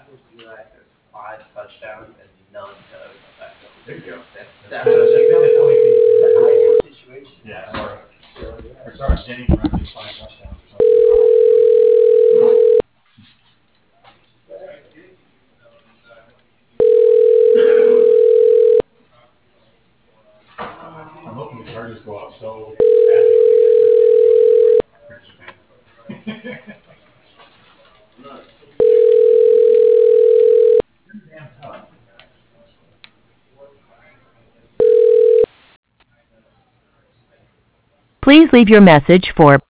5 touchdowns and none to effective. There you go. That's the ideal situation. Yeah, or sorry, Jennings runs his 5 touchdowns. I'm hoping the Chargers go out so badly. Damn tough. Please leave your message for